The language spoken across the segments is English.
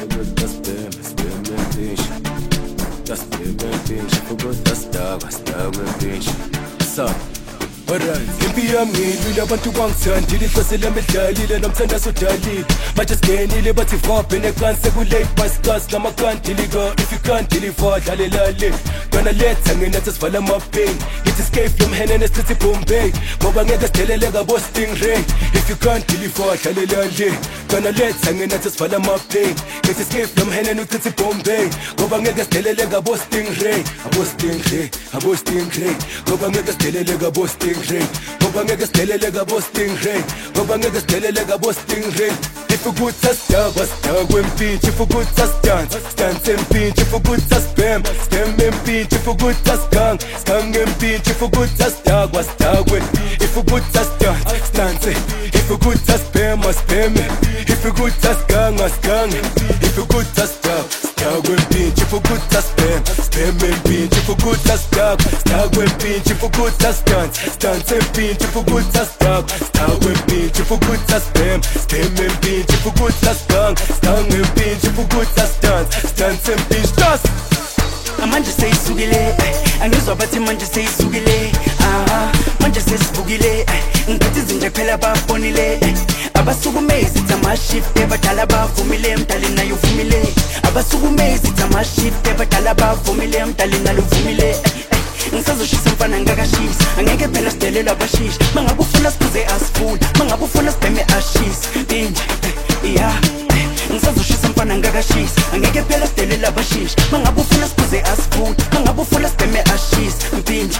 das Bäm, im Pinch. Das Bäm im Pinch, ich forgot das Tag im Pinch. So. Alright, impi yami ngilwile abantu bangithandile ihlosela medlalile nomthanda sodalile manje singenile bathi vaphe necansi sekulate bascas lamakandilika if you can't deliver dlalelale yona letha nginethe sivala amapain ngithi escape from henene sithi Bombay ngoba ngeke sidelele kabo Stingray if you can't deliver dlalelale yona letha nginethe sivala amapain ngithi escape from henene sithi Bombay ngoba ngeke sidelele kabo Stingray abo Stingray ngoba ngeke sidelele kabo Stingray ngoba ngeke sidelele kabo Stingray ngoba ngeke sidelele kabo Stingray if ukutha sidakwa sidakwa empintshi if ukutha dance empintshi if ukutha spam empintshi if ukutha sigang empintshi if ukutha sidakwa sidakwe if ukutha dance if ukutha spam if ukutha sigang if ukutha sidakwa empintshi if ukutha spam empintshi if ukutha sidakwa empintshi if ukutha dance empintshi if ukutha sidakwa empintshi if ukutha spam empintshi if ukutha sigang empintshi if ukutha dance empintshi manje seyisukile angizwa bathi manje seyisukile manje sesivukile ngithi izinja kuphela babonile abasukumezi zamashift ebadala bavumile mdali nayo uvumile abasukumezi zamashift ebadala bavumile mdali nayo uvumile ngisazoshisa mfana ngakashisa angeke phela sidelela abashishi mangabe ufuna siphuze asifuna mangabe ufuna sibheme ashisa binje ngisazoshisa mfana ngakashisa angeke phela sidelela abashishi mangabe ufuna siphuze asifuna mangabe ufuna sibheme ashisa binje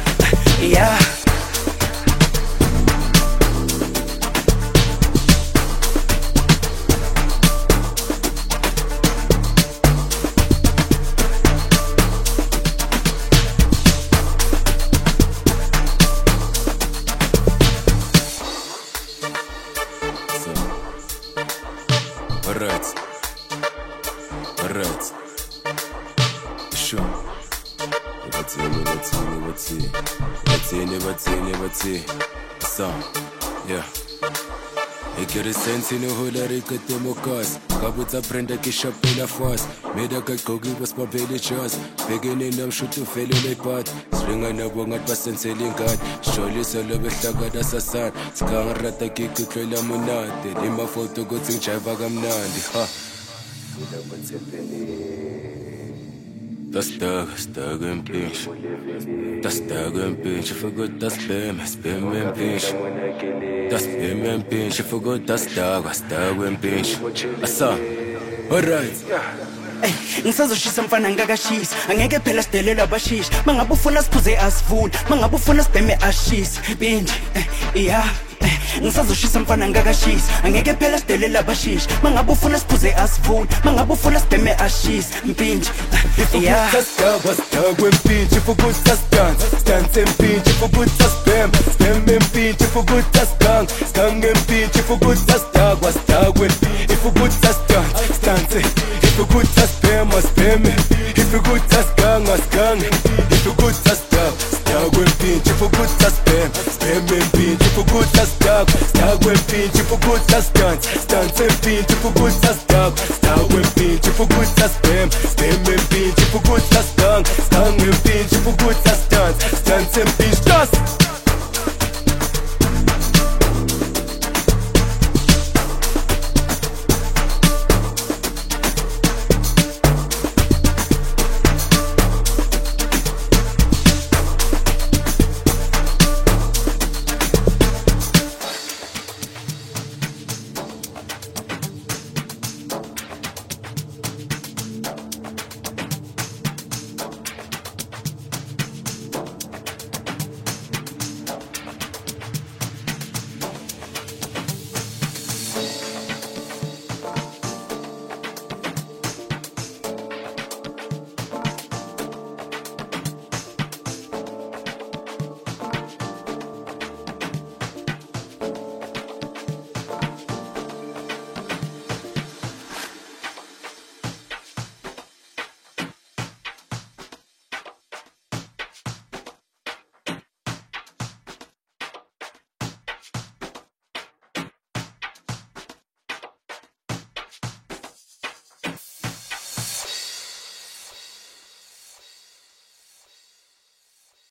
Alright. Sure. Let's see. So, yeah. Ikere sensi no holari katemokas Kabuta prenda kishapela fast Meda kakogi was pabeli chas Beginning nam shoot to fail in a part Stringa na bongat pasenseli ngat Sholi solo behlaga da sasan Skang rata kikutlela munate Lima photo gotsing chaiva gamnandi Ha Das Tag im Pinch. Das Tag im Pinch, ich forgot das Bäm im Pinch. Das Bäm im Pinch, ich forgot das Tag im Pinch. Asa, alright. ngisazoshisa mfana ngakashisa angeke phela sidelela abashishi mangabe ufuna siphuze asifuna mangabe ufuna sibheme ashisa binje ngisazoshisa mfana ngakashisa angeke phela sidelela abashishi mangabe ufuna siphuze asifuna mangabe ufuna sibheme ashisa mpinje sidakwa empintshi if ukutha dance empintshi if ukutha spam empintshi if ukutha sigang empintshi if ukutha sidakwa if ukutha dance if ukutha spam if ukutha sigang if ukutha sidakwa empintshi if ukutha spam empintshi if ukutha sidakwa empintshi if ukutha dance empintshi if ukutha sidakwa empintshi if ukutha spam empintshi if ukutha sigang empintshi if ukutha dance empintshi